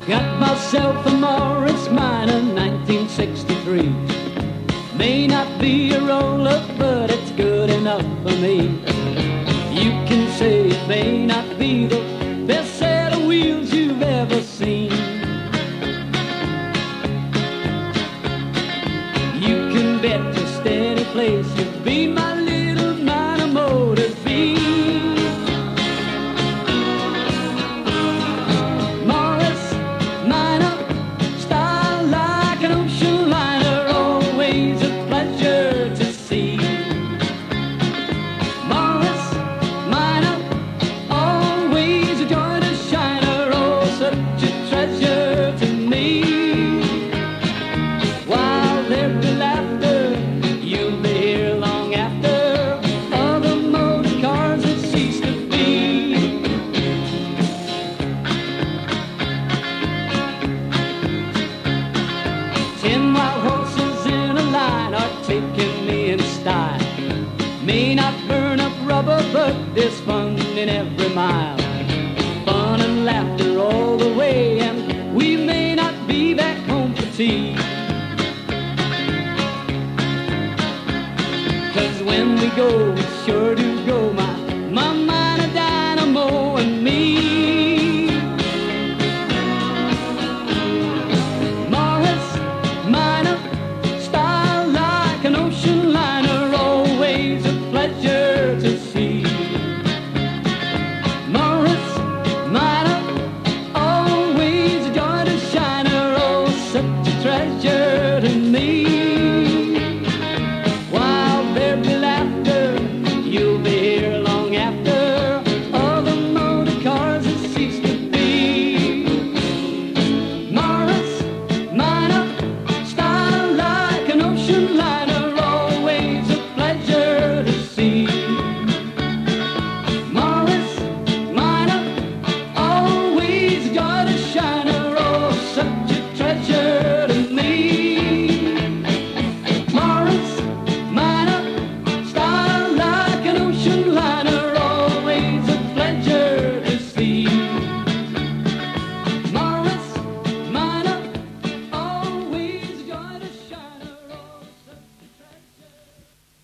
Got myself a Morris Minor 1963. May not be a roller, but it's good enough for me. You can say it may not be the best set of wheels you've ever seen. You can bet your steady place you'll be my little minor motor fiend. Morris Minor, style like an ocean liner, always a pleasure to see. Morris Minor, always a joy to shiner, oh, such a treasure to me. While there be laughter, you'll be here long after other motor cars have ceased to be. 10 wild horses in a line are taking me in style. May not burn up rubber, but there's fun in every mile. Fun and laughter all the way, and we may not be back home for tea. 'Cause when we go,